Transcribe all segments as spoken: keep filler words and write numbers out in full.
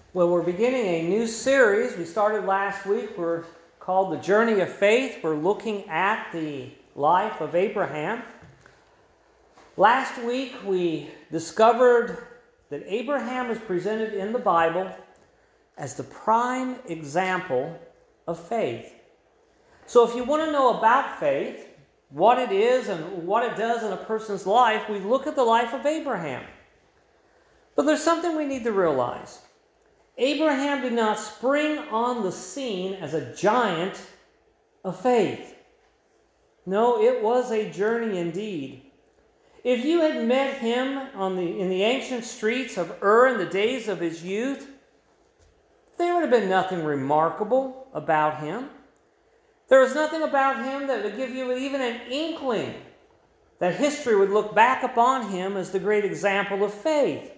Well, we're beginning a new series. We started last week. We're called The Journey of Faith. We're looking at the life of Abraham. Last week we discovered that Abraham is presented in the Bible as the prime example of faith. So if you want to know about faith, what it is and what it does in a person's life, we look at the life of Abraham. But there's something we need to realize. Abraham did not spring on the scene as a giant of faith. No, it was a journey indeed. If you had met him on the, in the ancient streets of Ur in the days of his youth, there would have been nothing remarkable about him. There was nothing about him that would give you even an inkling that history would look back upon him as the great example of faith.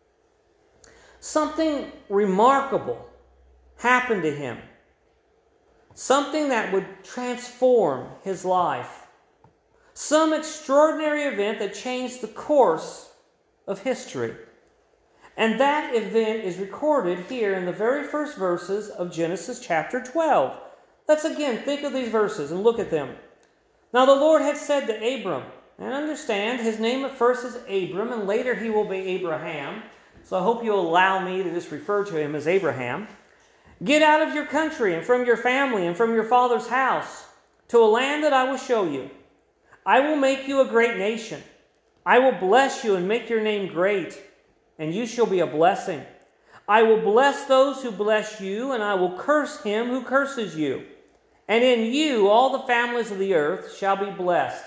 Something remarkable happened to him. Something that would transform his life. Some extraordinary event that changed the course of history. And that event is recorded here in the very first verses of Genesis chapter twelve. Let's again think of these verses and look at them. Now the Lord had said to Abram, and understand his name at first is Abram, and later he will be Abraham. So I hope you'll allow me to just refer to him as Abraham. Get out of your country and from your family and from your father's house to a land that I will show you. I will make you a great nation. I will bless you and make your name great, and you shall be a blessing. I will bless those who bless you, and I will curse him who curses you. And in you all the families of the earth shall be blessed.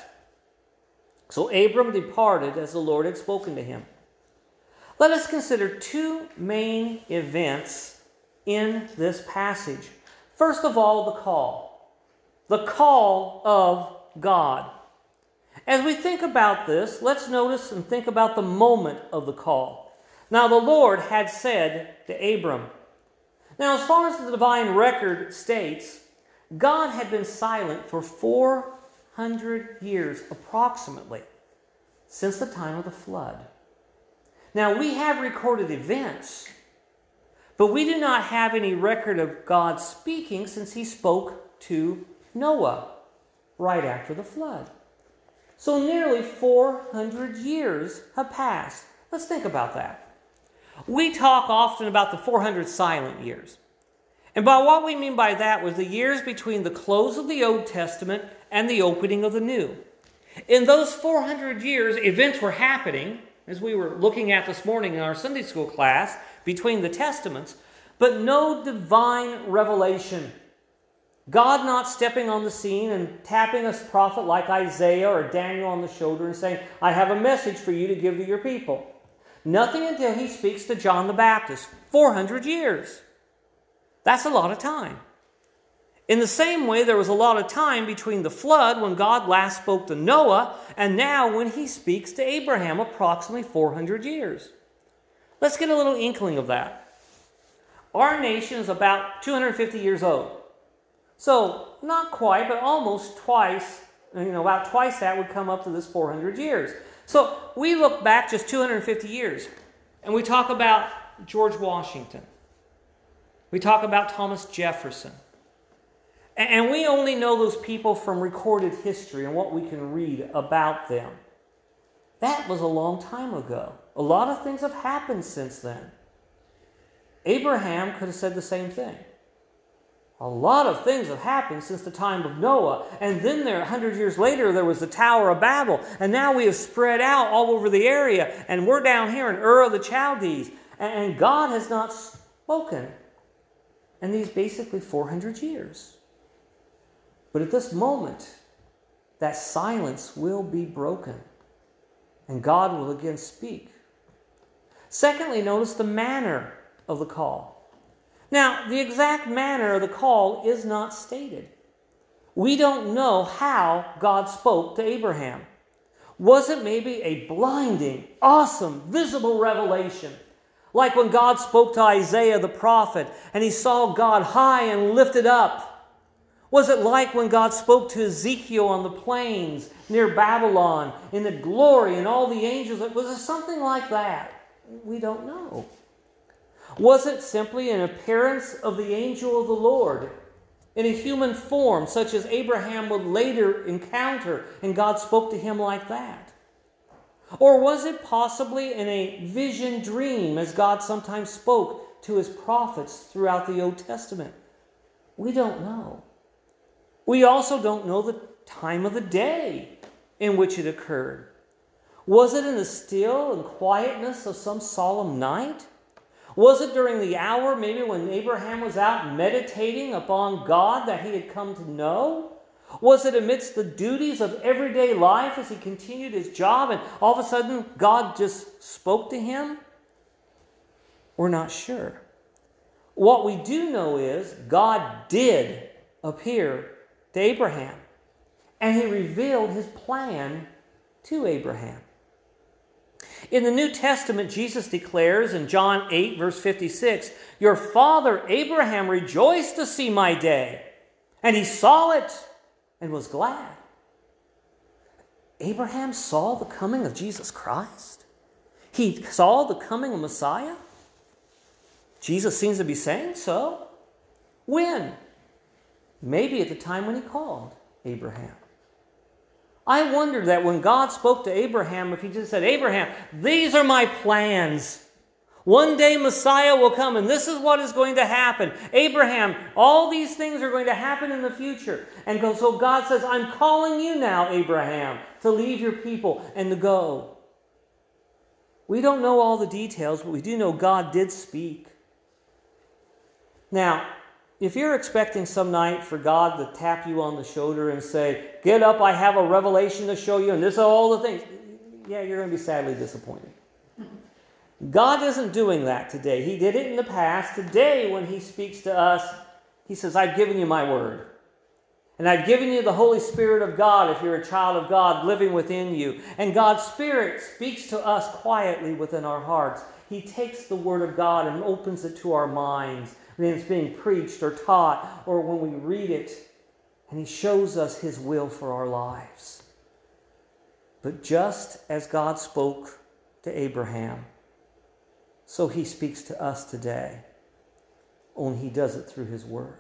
So Abram departed as the Lord had spoken to him. Let us consider two main events in this passage. First of all, the call. The call of God. As we think about this, let's notice and think about the moment of the call. Now, the Lord had said to Abram. Now, as far as the divine record states, God had been silent for four hundred years, approximately, since the time of the flood. Now, we have recorded events, but we do not have any record of God speaking since he spoke to Noah right after the flood. So nearly four hundred years have passed. Let's think about that. We talk often about the four hundred silent years. And by what we mean by that was the years between the close of the Old Testament and the opening of the New. In those four hundred years, events were happening, as we were looking at this morning in our Sunday school class, between the Testaments, but no divine revelation. God not stepping on the scene and tapping a prophet like Isaiah or Daniel on the shoulder and saying, I have a message for you to give to your people. Nothing until he speaks to John the Baptist. four hundred years. That's a lot of time. In the same way, there was a lot of time between the flood when God last spoke to Noah and now when he speaks to Abraham, approximately four hundred years. Let's get a little inkling of that. Our nation is about two hundred fifty years old. So, not quite, but almost twice, you know, about twice that would come up to this four hundred years. So, we look back just two hundred fifty years, and we talk about George Washington. We talk about Thomas Jefferson. And we only know those people from recorded history and what we can read about them. That was a long time ago. A lot of things have happened since then. Abraham could have said the same thing. A lot of things have happened since the time of Noah. And then there, one hundred years later, there was the Tower of Babel. And now we have spread out all over the area. And we're down here in Ur of the Chaldees. And God has not spoken in these basically four hundred years. But at this moment, that silence will be broken, and God will again speak. Secondly, notice the manner of the call. Now, the exact manner of the call is not stated. We don't know how God spoke to Abraham. Was it maybe a blinding, awesome, visible revelation? Like when God spoke to Isaiah the prophet, and he saw God high and lifted up. Was it like when God spoke to Ezekiel on the plains near Babylon in the glory and all the angels? Was it something like that? We don't know. Was it simply an appearance of the angel of the Lord in a human form, such as Abraham would later encounter, and God spoke to him like that? Or was it possibly in a vision dream, as God sometimes spoke to his prophets throughout the Old Testament? We don't know. We also don't know the time of the day in which it occurred. Was it in the still and quietness of some solemn night? Was it during the hour, maybe when Abraham was out meditating upon God that he had come to know? Was it amidst the duties of everyday life as he continued his job and all of a sudden God just spoke to him? We're not sure. What we do know is God did appear to Abraham, and he revealed his plan to Abraham. In the New Testament, Jesus declares in John eight, verse fifty-six, "Your father Abraham rejoiced to see my day, and he saw it and was glad." Abraham saw the coming of Jesus Christ. He saw the coming of Messiah. Jesus seems to be saying so. When? Maybe at the time when he called Abraham. I wonder that when God spoke to Abraham, if he just said, "Abraham, these are my plans. One day Messiah will come and this is what is going to happen. Abraham, all these things are going to happen in the future." And so God says, "I'm calling you now, Abraham, to leave your people and to go." We don't know all the details, but we do know God did speak. Now, if you're expecting some night for God to tap you on the shoulder and say, "Get up, I have a revelation to show you, and this are all the things," yeah, you're going to be sadly disappointed. God isn't doing that today. He did it in the past. Today, when he speaks to us, he says, "I've given you my word. And I've given you the Holy Spirit of God if you're a child of God living within you." And God's Spirit speaks to us quietly within our hearts. He takes the word of God and opens it to our minds when it's being preached or taught or when we read it. And he shows us his will for our lives. But just as God spoke to Abraham, so he speaks to us today. Only he does it through his word.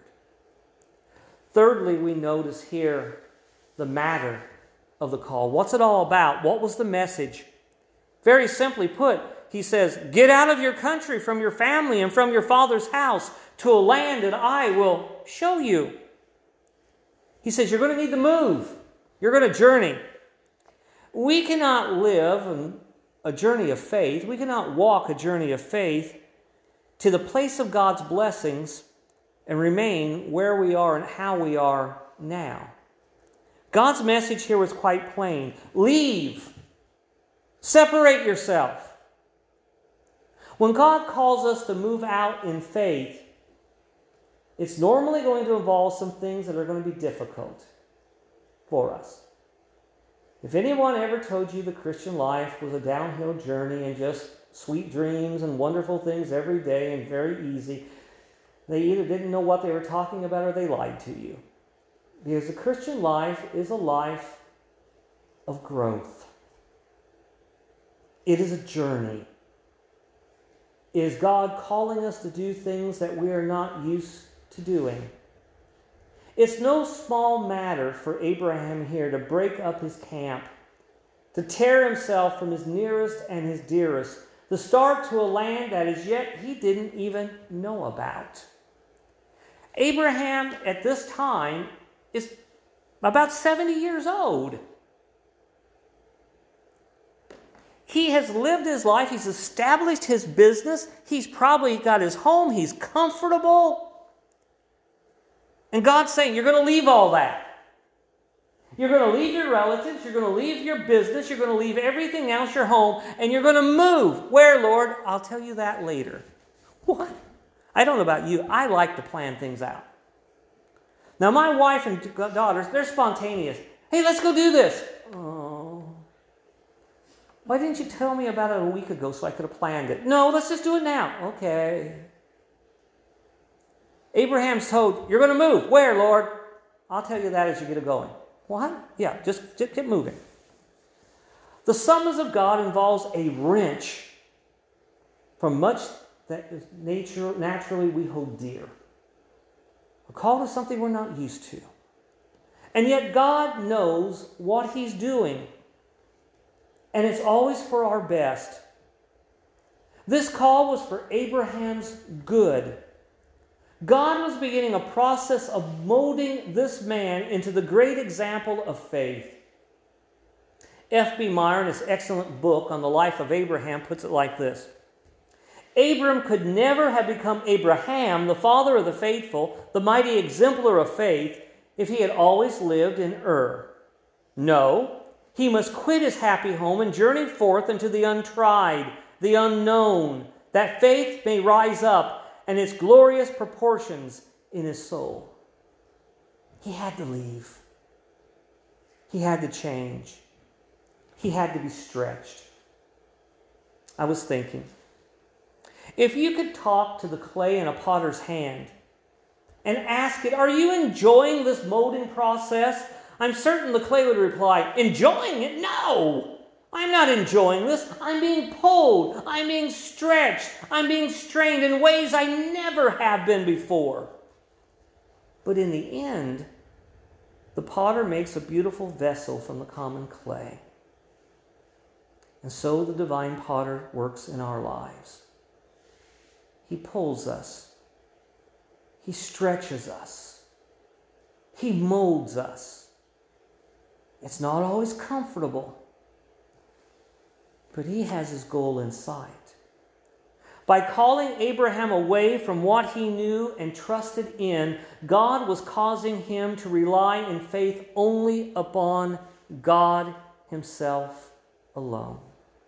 Thirdly, we notice here the matter of the call. What's it all about? What was the message? Very simply put, he says, "Get out of your country, from your family, and from your father's house to a land that I will show you." He says, you're going to need to move. You're going to journey. We cannot live a journey of faith. We cannot walk a journey of faith to the place of God's blessings and remain where we are and how we are now. God's message here was quite plain. Leave. Separate yourself. When God calls us to move out in faith, it's normally going to involve some things that are going to be difficult for us. If anyone ever told you the Christian life was a downhill journey and just sweet dreams and wonderful things every day and very easy, they either didn't know what they were talking about or they lied to you. Because the Christian life is a life of growth. It is a journey. It is God calling us to do things that we are not used to doing. It's no small matter for Abraham here to break up his camp, to tear himself from his nearest and his dearest, to start to a land that as yet he didn't even know about. Abraham at this time is about seventy years old. He has lived his life. He's established his business. He's probably got his home. He's comfortable. And God's saying, you're going to leave all that. You're going to leave your relatives. You're going to leave your business. You're going to leave everything else, your home. And you're going to move. Where, Lord? I'll tell you that later. What? I don't know about you. I like to plan things out. Now, my wife and daughters, they're spontaneous. Hey, let's go do this. Oh. Why didn't you tell me about it a week ago so I could have planned it? No, let's just do it now. Okay. Abraham's told, you're going to move. Where, Lord? I'll tell you that as you get going. What? Yeah, just, just get moving. The summons of God involves a wrench from much that is nature, naturally we hold dear. A call to something we're not used to. And yet God knows what He's doing. And it's always for our best. This call was for Abraham's good. God was beginning a process of molding this man into the great example of faith. F B Meyer, in his excellent book on the life of Abraham, puts it like this. Abram could never have become Abraham, the father of the faithful, the mighty exemplar of faith, if he had always lived in Ur. No, he must quit his happy home and journey forth into the untried, the unknown, that faith may rise up and its glorious proportions in his soul. He had to leave. He had to change. He had to be stretched. I was thinking, if you could talk to the clay in a potter's hand and ask it, are you enjoying this molding process? I'm certain the clay would reply, enjoying it? No! I'm not enjoying this. I'm being pulled. I'm being stretched. I'm being strained in ways I never have been before. But in the end, the potter makes a beautiful vessel from the common clay. And so the divine potter works in our lives. He pulls us. He stretches us. He molds us. It's not always comfortable. But He has His goal in sight. By calling Abraham away from what he knew and trusted in, God was causing him to rely in faith only upon God Himself alone.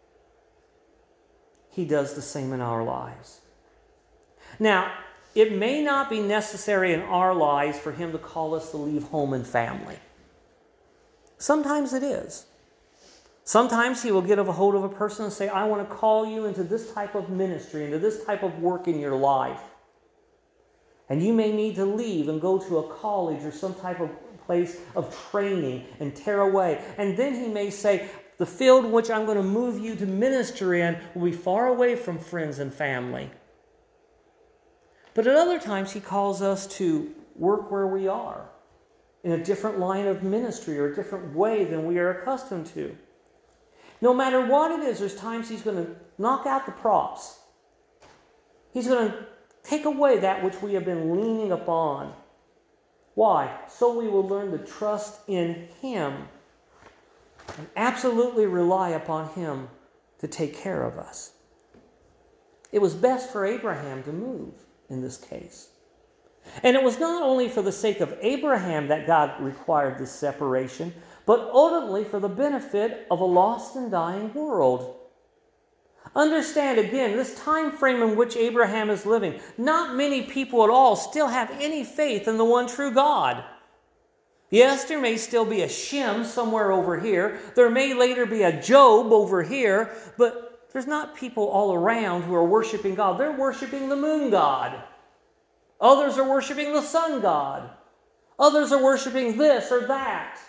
He does the same in our lives. Now, it may not be necessary in our lives for Him to call us to leave home and family. Sometimes it is. Sometimes He will get a hold of a person and say, I want to call you into this type of ministry, into this type of work in your life. And you may need to leave and go to a college or some type of place of training and tear away. And then He may say, the field in which I'm going to move you to minister in will be far away from friends and family. But at other times He calls us to work where we are, in a different line of ministry or a different way than we are accustomed to. No matter what it is, there's times He's going to knock out the props. He's going to take away that which we have been leaning upon. Why? So we will learn to trust in Him and absolutely rely upon Him to take care of us. It was best for Abraham to move in this case. And it was not only for the sake of Abraham that God required this separation, but ultimately for the benefit of a lost and dying world. Understand again, this time frame in which Abraham is living, not many people at all still have any faith in the one true God. Yes, there may still be a Shem somewhere over here. There may later be a Job over here, but there's not people all around who are worshiping God. They're worshiping the moon god. Others are worshiping the sun god. Others are worshiping this or that.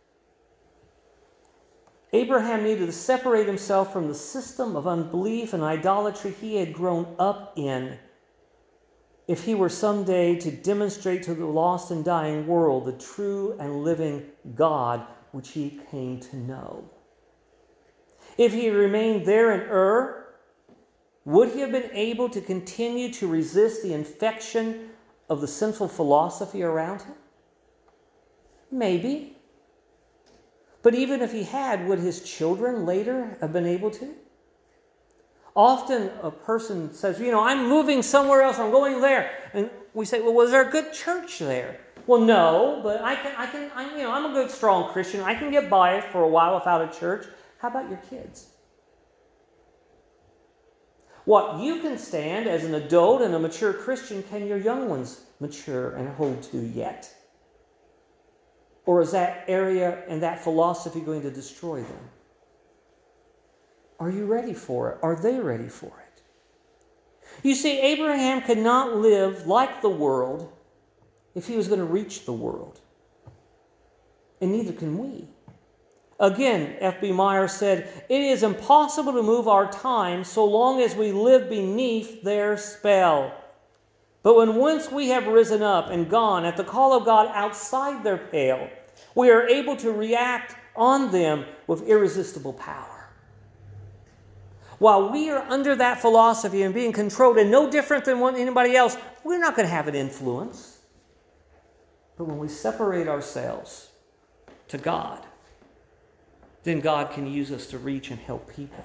Abraham needed to separate himself from the system of unbelief and idolatry he had grown up in if he were someday to demonstrate to the lost and dying world the true and living God which he came to know. If he remained there in Ur, would he have been able to continue to resist the infection of the sinful philosophy around him? Maybe. But even if he had, would his children later have been able to? Often a person says, you know, I'm moving somewhere else, I'm going there. And we say, well, was there a good church there? Well, no, but I can, I can, I, you know, I'm a good, strong Christian. I can get by for a while without a church. How about your kids? What you can stand as an adult and a mature Christian, can your young ones mature and hold to yet? Or is that area and that philosophy going to destroy them? Are you ready for it? Are they ready for it? You see, Abraham could not live like the world if he was going to reach the world. And neither can we. Again, F B Meyer said, "It is impossible to move our time so long as we live beneath their spell. But when once we have risen up and gone at the call of God outside their pale, we are able to react on them with irresistible power." While we are under that philosophy and being controlled and no different than anybody else, we're not going to have an influence. But when we separate ourselves to God, then God can use us to reach and help people.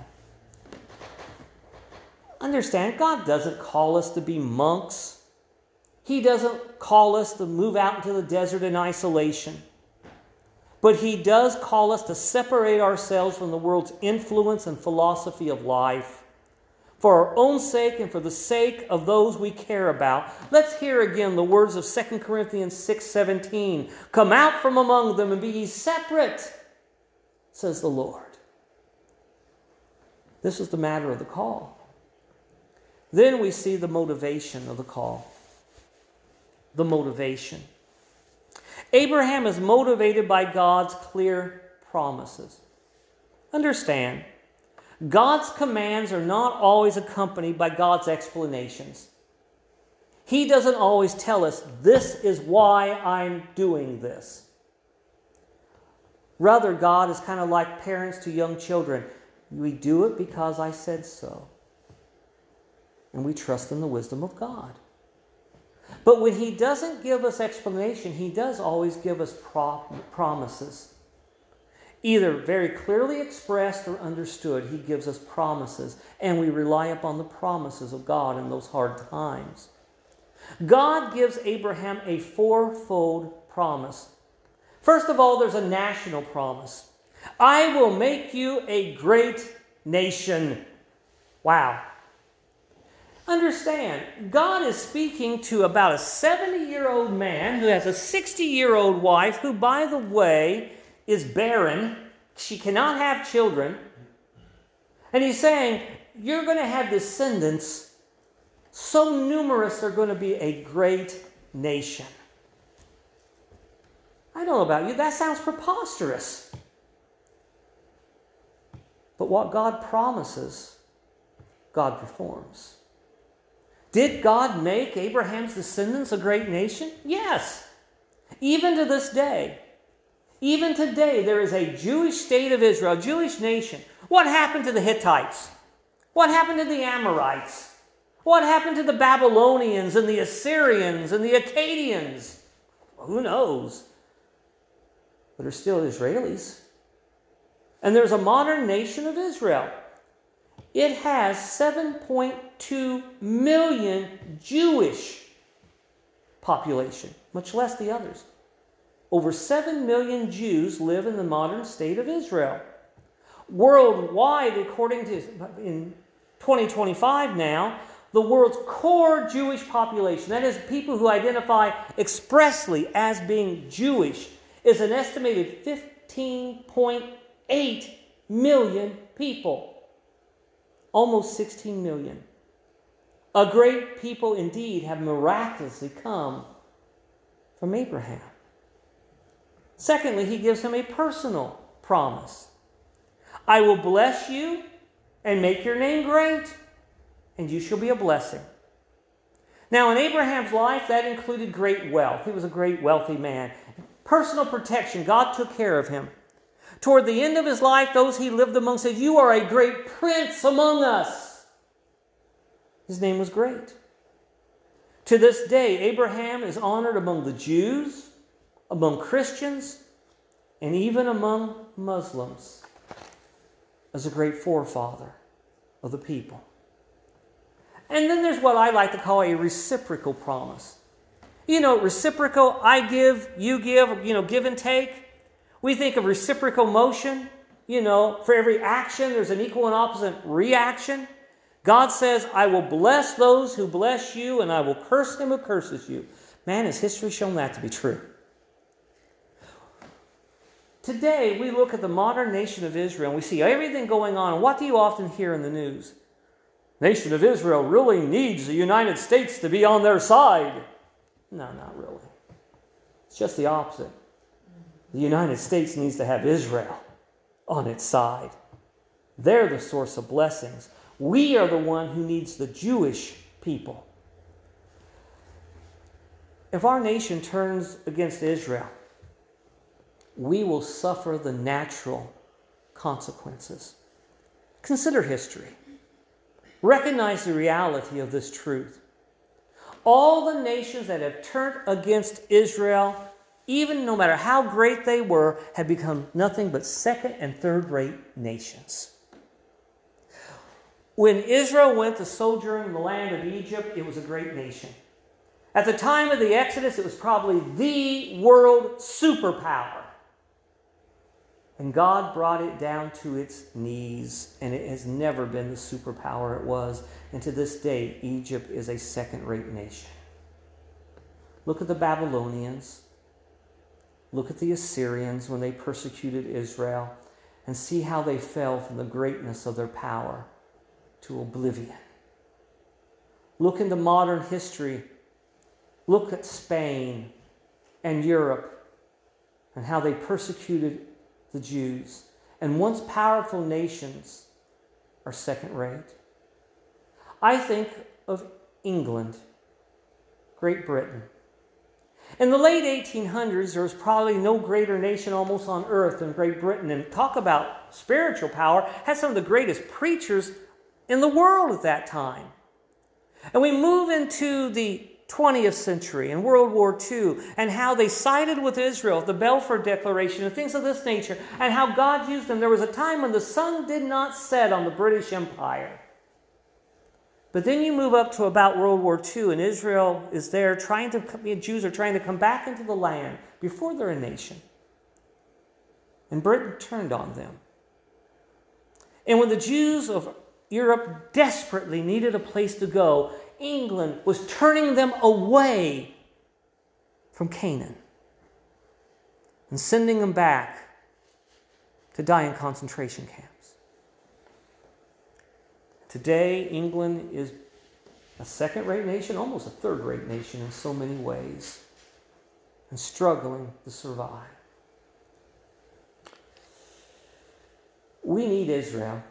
Understand, God doesn't call us to be monks. He doesn't call us to move out into the desert in isolation. But He does call us to separate ourselves from the world's influence and philosophy of life. For our own sake and for the sake of those we care about. Let's hear again the words of Second Corinthians six seventeen. "Come out from among them and be ye separate, says the Lord." This is the matter of the call. Then we see the motivation of the call. The motivation. Abraham is motivated by God's clear promises. Understand, God's commands are not always accompanied by God's explanations. He doesn't always tell us, "This is why I'm doing this." Rather, God is kind of like parents to young children. We do it because I said so. And we trust in the wisdom of God. But when He doesn't give us explanation, He does always give us pro- promises. Either very clearly expressed or understood, He gives us promises. And we rely upon the promises of God in those hard times. God gives Abraham a fourfold promise. First of all, there's a national promise. "I will make you a great nation." Wow. Understand, God is speaking to about a seventy-year-old man who has a sixty-year-old wife who, by the way, is barren. She cannot have children. And He's saying, you're going to have descendants so numerous they're going to be a great nation. I don't know about you, that sounds preposterous. But what God promises, God performs. Did God make Abraham's descendants a great nation? Yes. Even to this day. Even today, there is a Jewish state of Israel, a Jewish nation. What happened to the Hittites? What happened to the Amorites? What happened to the Babylonians and the Assyrians and the Akkadians? Who knows? But they're still Israelis. And there's a modern nation of Israel. It has seven point two million Jewish population, much less the others. Over seven million Jews live in the modern state of Israel. Worldwide, according to in twenty twenty-five now, the world's core Jewish population, that is people who identify expressly as being Jewish, is an estimated fifteen point eight million people. Almost sixteen million. A great people indeed have miraculously come from Abraham. Secondly, He gives him a personal promise. "I will bless you and make your name great, and you shall be a blessing." Now, in Abraham's life, that included great wealth. He was a great wealthy man. Personal protection. God took care of him. Toward the end of his life, those he lived among said, "You are a great prince among us." His name was great. To this day, Abraham is honored among the Jews, among Christians, and even among Muslims as a great forefather of the people. And then there's what I like to call a reciprocal promise. You know, reciprocal, I give, you give, you know, give and take. We think of reciprocal motion. You know, for every action, there's an equal and opposite reaction. God says, "I will bless those who bless you, and I will curse him who curses you." Man, has history shown that to be true. Today, we look at the modern nation of Israel, and we see everything going on. And what do you often hear in the news? Nation of Israel really needs the United States to be on their side. No, not really. It's just the opposite. The United States needs to have Israel on its side. They're the source of blessings. We are the one who needs the Jewish people. If our nation turns against Israel, we will suffer the natural consequences. Consider history. Recognize the reality of this truth. All the nations that have turned against Israel, even no matter how great they were, have become nothing but second and third rate nations. When Israel went to sojourn in the land of Egypt, it was a great nation. At the time of the Exodus, it was probably the world superpower. And God brought it down to its knees, and it has never been the superpower it was. And to this day, Egypt is a second-rate nation. Look at the Babylonians. Look at the Assyrians when they persecuted Israel, and see how they fell from the greatness of their power to oblivion. Look into modern history. Look at Spain and Europe and how they persecuted the Jews. And once powerful nations are second rate. I think of England, Great Britain. In the late eighteen hundreds, there was probably no greater nation almost on earth than Great Britain. And talk about spiritual power, had some of the greatest preachers in the world at that time. And we move into the twentieth century and World War Two, and how they sided with Israel, the Balfour Declaration, and things of this nature, and how God used them. There was a time when the sun did not set on the British Empire. But then you move up to about World War Two, and Israel is there trying to, the Jews are trying to come back into the land before they're a nation. And Britain turned on them. And when the Jews of Europe desperately needed a place to go, England was turning them away from Canaan and sending them back to die in concentration camps. Today, England is a second-rate nation, almost a third-rate nation in so many ways, and struggling to survive. We need Israel.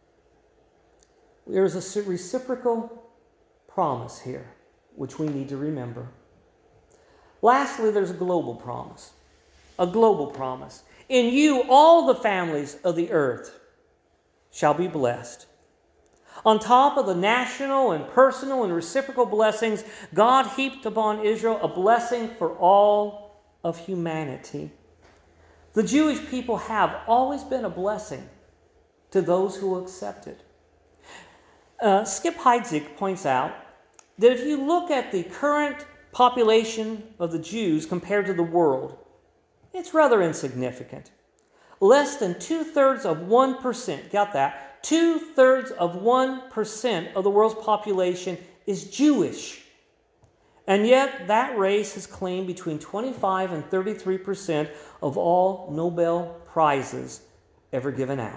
There is a reciprocal promise here, which we need to remember. Lastly, there's a global promise. A global promise. In you, all the families of the earth shall be blessed. On top of the national and personal and reciprocal blessings, God heaped upon Israel a blessing for all of humanity. The Jewish people have always been a blessing to those who will accept it. Uh, Skip Heitzig points out that if you look at the current population of the Jews compared to the world, it's rather insignificant. Less than two-thirds of one percent, got that? Two-thirds of one percent of the world's population is Jewish. And yet that race has claimed between twenty-five and thirty-three percent of all Nobel Prizes ever given out.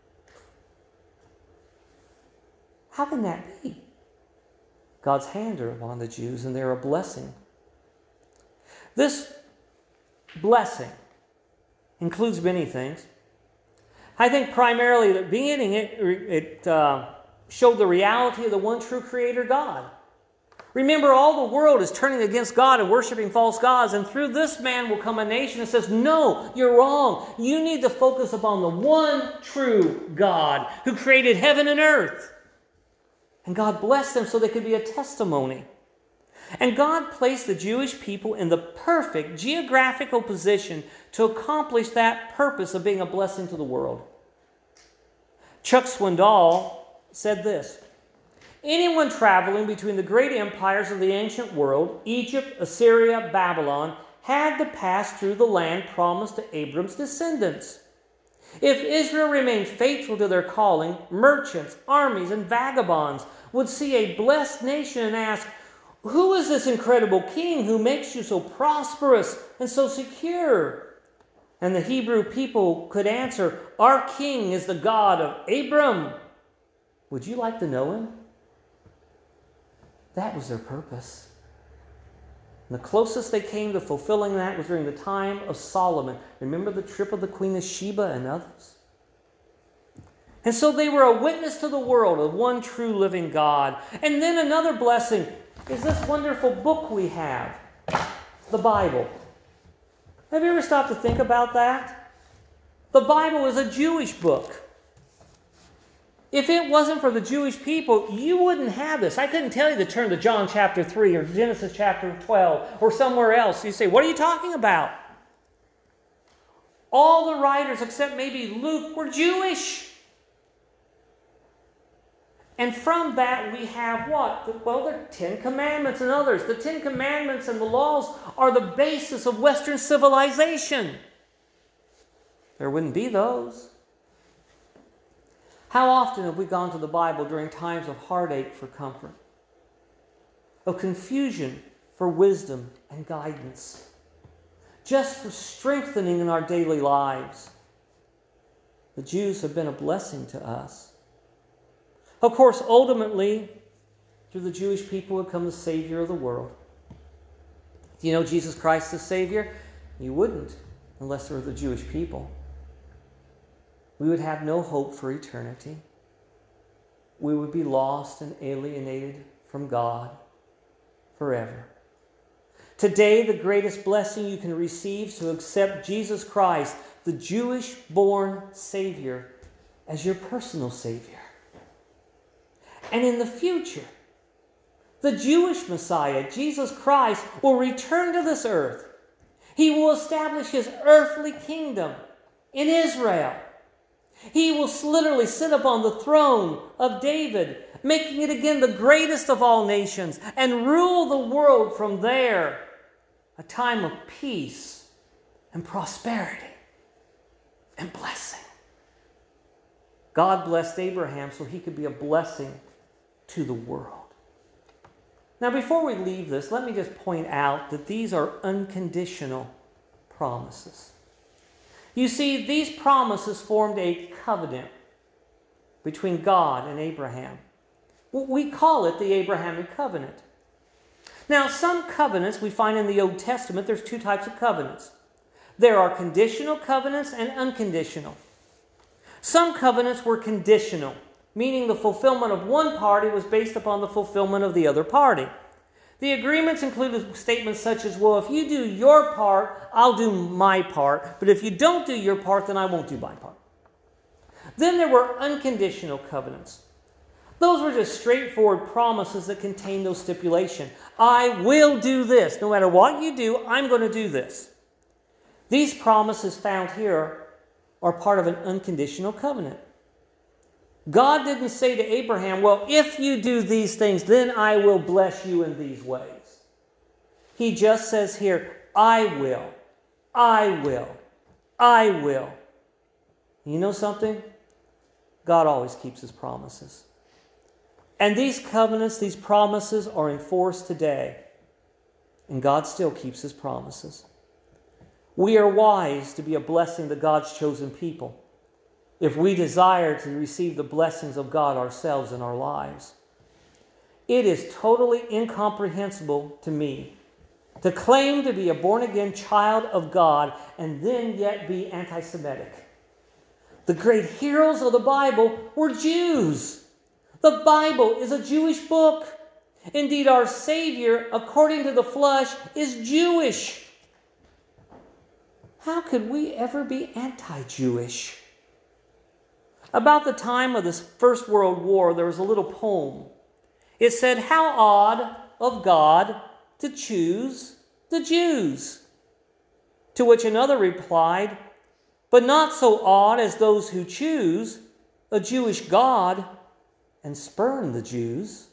How can that be? God's hand are upon the Jews, and they're a blessing. This blessing includes many things. I think primarily at the beginning it, it uh, showed the reality of the one true Creator God. Remember, all the world is turning against God and worshiping false gods, and through this man will come a nation that says, no, you're wrong. You need to focus upon the one true God who created heaven and earth. And God blessed them so they could be a testimony. And God placed the Jewish people in the perfect geographical position to accomplish that purpose of being a blessing to the world. Chuck Swindoll said this: anyone traveling between the great empires of the ancient world, Egypt, Assyria, Babylon, had to pass through the land promised to Abram's descendants. If Israel remained faithful to their calling, merchants, armies, and vagabonds would see a blessed nation and ask, who is this incredible king who makes you so prosperous and so secure? And the Hebrew people could answer, our king is the God of Abram. Would you like to know him? That was their purpose. And the closest they came to fulfilling that was during the time of Solomon. Remember the trip of the Queen of Sheba and others? And so they were a witness to the world of one true living God. And then another blessing is this wonderful book we have, the Bible. Have you ever stopped to think about that? The Bible is a Jewish book. If it wasn't for the Jewish people, you wouldn't have this. I couldn't tell you to turn to John chapter three or Genesis chapter twelve or somewhere else. You say, what are you talking about? All the writers, except maybe Luke, were Jewish. And from that we have what? Well, the Ten Commandments and others. The Ten Commandments and the laws are the basis of Western civilization. There wouldn't be those. How often have we gone to the Bible during times of heartache for comfort, of confusion for wisdom and guidance, just for strengthening in our daily lives? The Jews have been a blessing to us. Of course, ultimately, through the Jewish people would come the Savior of the world. Do you know Jesus Christ is Savior? You wouldn't unless there were the Jewish people. We would have no hope for eternity. We would be lost and alienated from God forever. Today, the greatest blessing you can receive is to accept Jesus Christ, the Jewish-born Savior, as your personal Savior. And in the future, the Jewish Messiah, Jesus Christ, will return to this earth. He will establish his earthly kingdom in Israel. He will literally sit upon the throne of David, making it again the greatest of all nations, and rule the world from there. A time of peace and prosperity and blessing. God blessed Abraham so he could be a blessing to the world. Now, before we leave this, let me just point out that these are unconditional promises. You see, these promises formed a covenant between God and Abraham. We call it the Abrahamic covenant. Now, some covenants we find in the Old Testament, there's two types of covenants. There are conditional covenants and unconditional. Some covenants were conditional, meaning the fulfillment of one party was based upon the fulfillment of the other party. The agreements included statements such as, well, if you do your part, I'll do my part, but if you don't do your part, then I won't do my part. Then there were unconditional covenants. Those were just straightforward promises that contained no stipulation. I will do this. No matter what you do, I'm going to do this. These promises found here are part of an unconditional covenant. God didn't say to Abraham, well, if you do these things, then I will bless you in these ways. He just says here, I will, I will, I will. You know something? God always keeps his promises. And these covenants, these promises are enforced today. And God still keeps his promises. We are wise to be a blessing to God's chosen people if we desire to receive the blessings of God ourselves in our lives. It is totally incomprehensible to me to claim to be a born-again child of God and then yet be anti-Semitic. The great heroes of the Bible were Jews. The Bible is a Jewish book. Indeed, our Savior, according to the flesh, is Jewish. How could we ever be anti-Jewish? About the time of the First World War, there was a little poem. It said, how odd of God to choose the Jews. To which another replied, but not so odd as those who choose a Jewish God and spurn the Jews.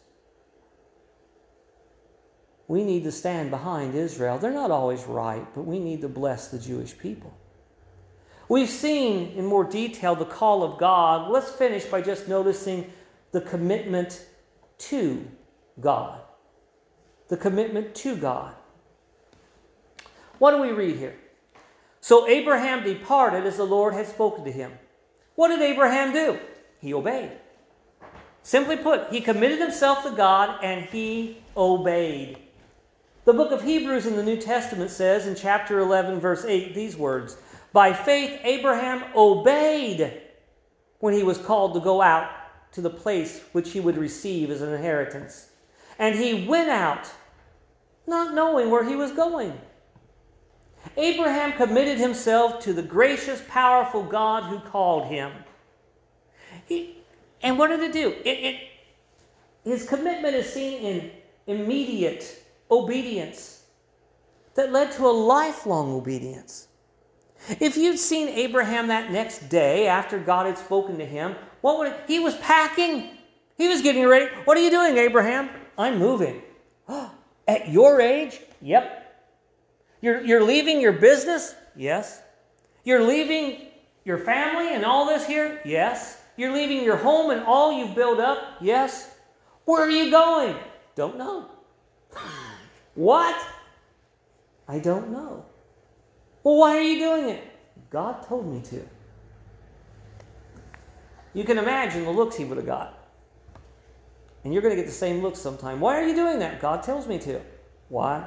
We need to stand behind Israel. They're not always right, but we need to bless the Jewish people. We've seen in more detail the call of God. Let's finish by just noticing the commitment to God. The commitment to God. What do we read here? So Abraham departed as the Lord had spoken to him. What did Abraham do? He obeyed. Simply put, he committed himself to God and he obeyed. The book of Hebrews in the New Testament says in chapter eleven, verse eight, these words, by faith Abraham obeyed when he was called to go out to the place which he would receive as an inheritance. And he went out, not knowing where he was going. Abraham committed himself to the gracious, powerful God who called him. He, and what did it do? It, it, his commitment is seen in immediate obedience that led to a lifelong obedience. If you'd seen Abraham that next day after God had spoken to him, what would it, he was packing. He was getting ready. What are you doing, Abraham? I'm moving. At your age? Yep. You're, you're leaving your business? Yes. You're leaving your family and all this here? Yes. You're leaving your home and all you built up? Yes. Where are you going? Don't know. What? I don't know. Well, why are you doing it? God told me to. You can imagine the looks he would have got. And you're going to get the same looks sometime. Why are you doing that? God tells me to. Why?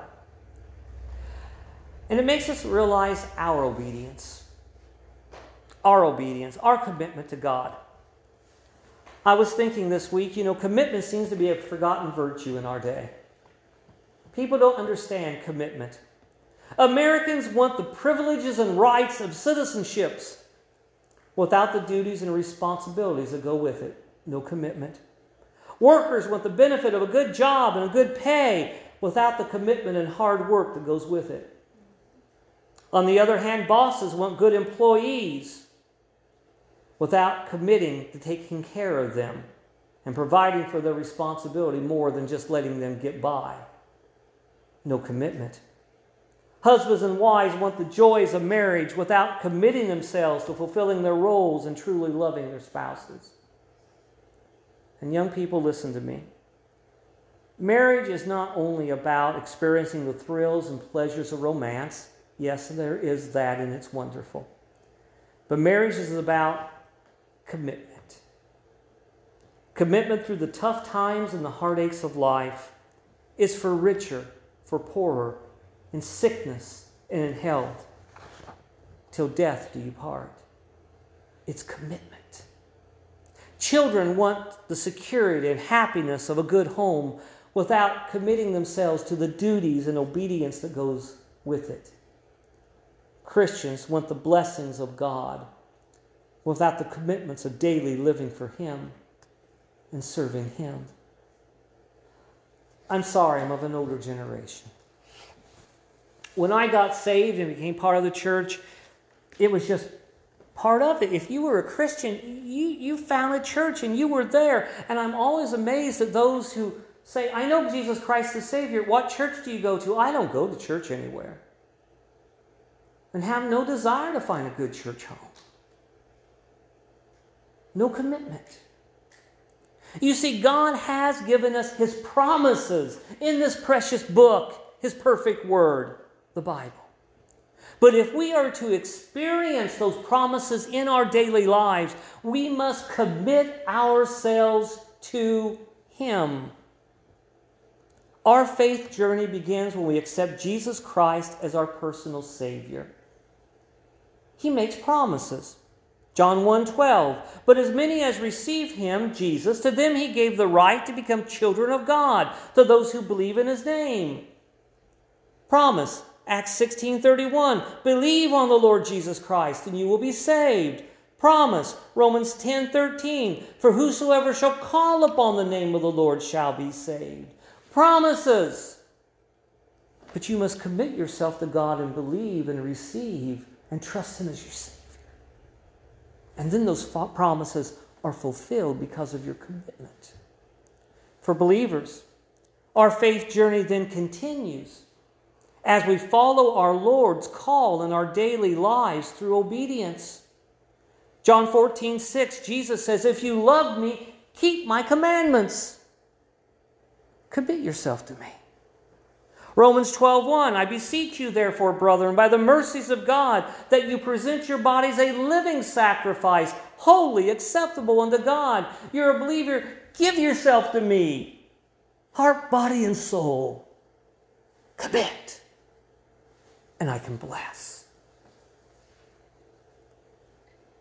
And it makes us realize our obedience. Our obedience, our commitment to God. I was thinking this week, you know, commitment seems to be a forgotten virtue in our day. People don't understand commitment. Americans want the privileges and rights of citizenships without the duties and responsibilities that go with it. No commitment. Workers want the benefit of a good job and a good pay without the commitment and hard work that goes with it. On the other hand, bosses want good employees without committing to taking care of them and providing for their responsibility more than just letting them get by. No commitment. Husbands and wives want the joys of marriage without committing themselves to fulfilling their roles and truly loving their spouses. And young people, listen to me. Marriage is not only about experiencing the thrills and pleasures of romance. Yes, there is that, and it's wonderful. But marriage is about commitment. Commitment through the tough times and the heartaches of life is for richer, for poorer, in sickness and in health, till death do you part. It's commitment. Children want the security and happiness of a good home without committing themselves to the duties and obedience that goes with it. Christians want the blessings of God without the commitments of daily living for Him and serving Him. I'm sorry, I'm of an older generation. When I got saved and became part of the church, it was just part of it. If you were a Christian, you, you found a church and you were there. And I'm always amazed at those who say, I know Jesus Christ is Savior. What church do you go to? I don't go to church anywhere. And have no desire to find a good church home. No commitment. You see, God has given us His promises in this precious book, His perfect word, the Bible. But if we are to experience those promises in our daily lives, we must commit ourselves to Him. Our faith journey begins when we accept Jesus Christ as our personal Savior. He makes promises. John one twelve, but as many as receive Him, Jesus, to them He gave the right to become children of God, to those who believe in His name. Promise, Acts sixteen thirty-one, believe on the Lord Jesus Christ and you will be saved. Promise, Romans ten thirteen, for whosoever shall call upon the name of the Lord shall be saved. Promises. But you must commit yourself to God and believe and receive and trust Him as your Savior. And then those promises are fulfilled because of your commitment. For believers, our faith journey then continues as we follow our Lord's call in our daily lives through obedience. John fourteen six, Jesus says, if you love me, keep my commandments. Commit yourself to me. Romans twelve one, I beseech you therefore, brethren, by the mercies of God, that you present your bodies a living sacrifice, holy, acceptable unto God. You're a believer, give yourself to me. Heart, body, and soul. Commit. And I can bless.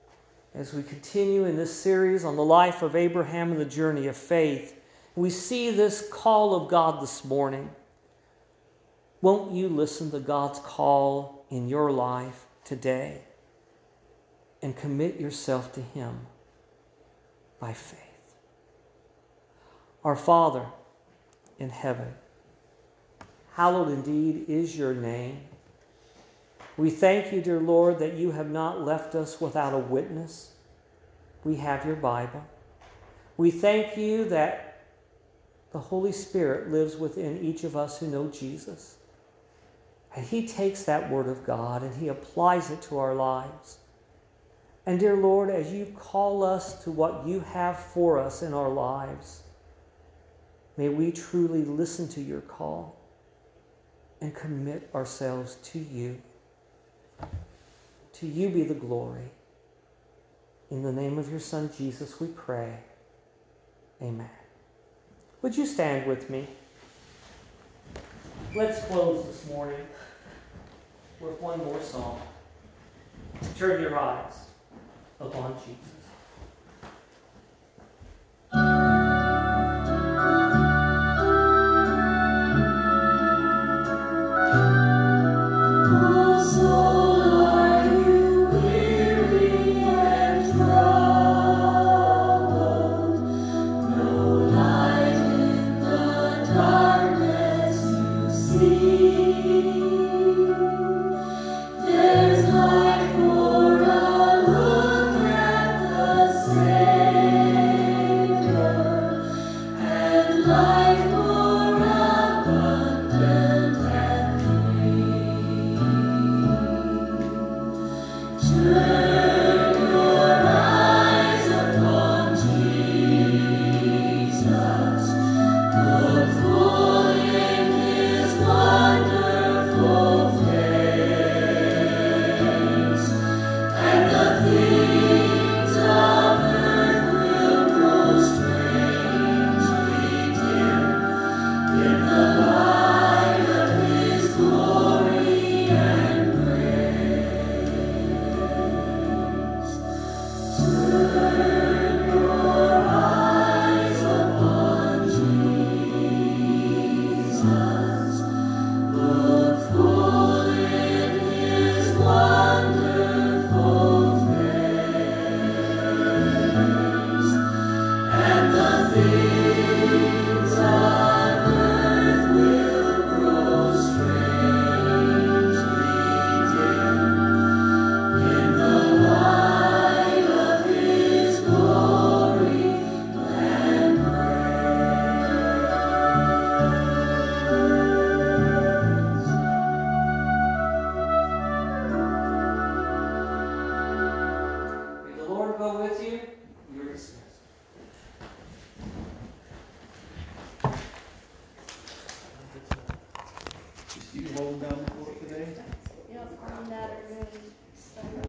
as we continue in this series on the life of Abraham and the journey of faith, we see this call of God this morning. Won't you listen to God's call in your life today and commit yourself to Him by faith? Our Father in heaven, hallowed indeed is your name. We thank you, dear Lord, that you have not left us without a witness. We have your Bible. We thank you that the Holy Spirit lives within each of us who know Jesus. And He takes that Word of God and He applies it to our lives. And dear Lord, as you call us to what you have for us in our lives, may we truly listen to your call and commit ourselves to you. To you be the glory. In the name of your Son, Jesus, we pray. Amen. Would you stand with me? Let's close this morning with one more song. Turn your eyes upon Jesus. You hold down the fort today? Yep, on that or doing stuff.